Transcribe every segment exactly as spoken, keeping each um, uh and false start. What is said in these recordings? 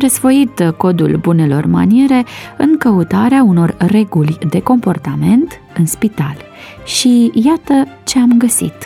răsfoit codul bunelor maniere în căutarea unor reguli de comportament în spital. Și iată ce am găsit.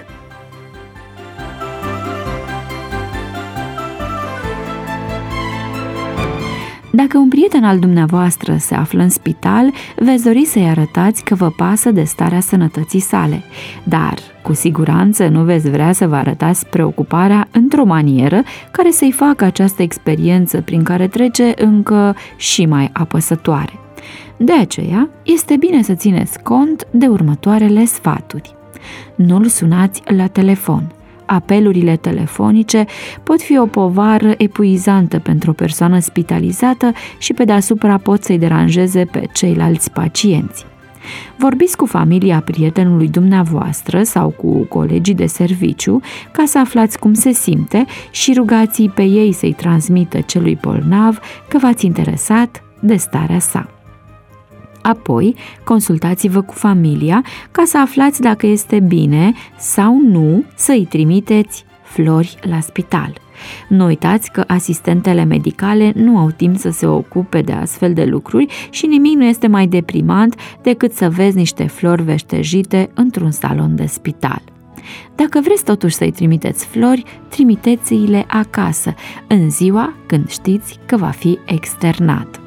Dacă un prieten al dumneavoastră se află în spital, veți dori să-i arătați că vă pasă de starea sănătății sale, dar cu siguranță nu veți vrea să vă arătați preocuparea într-o manieră care să-i facă această experiență prin care trece încă și mai apăsătoare. De aceea, este bine să țineți cont de următoarele sfaturi. Nu-l sunați la telefon. Apelurile telefonice pot fi o povară epuizantă pentru o persoană spitalizată și pe deasupra pot să-i deranjeze pe ceilalți pacienți. Vorbiți cu familia prietenului dumneavoastră sau cu colegii de serviciu ca să aflați cum se simte și rugați-i pe ei să-i transmită celui bolnav că v-ați interesat de starea sa. Apoi, consultați-vă cu familia ca să aflați dacă este bine sau nu să-i trimiteți flori la spital. Nu uitați că asistentele medicale nu au timp să se ocupe de astfel de lucruri și nimic nu este mai deprimant decât să vezi niște flori veștejite într-un salon de spital. Dacă vreți totuși să-i trimiteți flori, trimiteți-le acasă, în ziua când știți că va fi externat.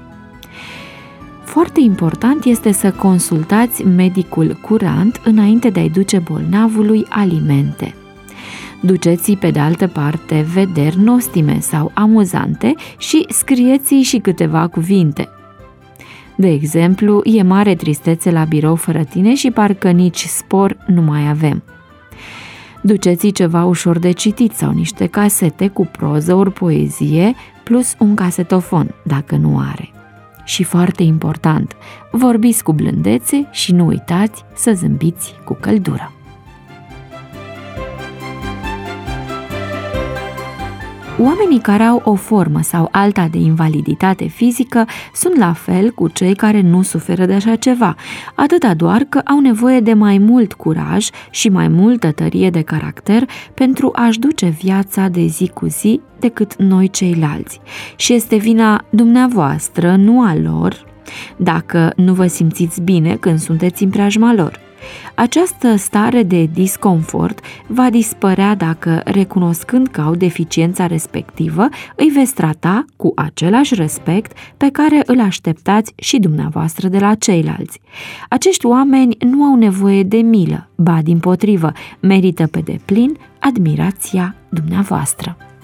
Foarte important este să consultați medicul curant înainte de a-i duce bolnavului alimente. Duceți-i pe de altă parte vederi nostime sau amuzante și scrieți-i și câteva cuvinte. De exemplu, e mare tristețe la birou fără tine și parcă nici spor nu mai avem. Duceți-i ceva ușor de citit sau niște casete cu proză ori poezie plus un casetofon, dacă nu are. Și foarte important, vorbiți cu blândețe și nu uitați să zâmbiți cu căldură. Oamenii care au o formă sau alta de invaliditate fizică sunt la fel cu cei care nu suferă de așa ceva, atâta doar că au nevoie de mai mult curaj și mai multă tărie de caracter pentru a-și duce viața de zi cu zi decât noi ceilalți. Și este vina dumneavoastră, nu a lor, dacă nu vă simțiți bine când sunteți în preajma lor. Această stare de disconfort va dispărea dacă, recunoscând că au deficiența respectivă, îi veți trata cu același respect pe care îl așteptați și dumneavoastră de la ceilalți. Acești oameni nu au nevoie de milă, ba dimpotrivă, merită pe deplin admirația dumneavoastră.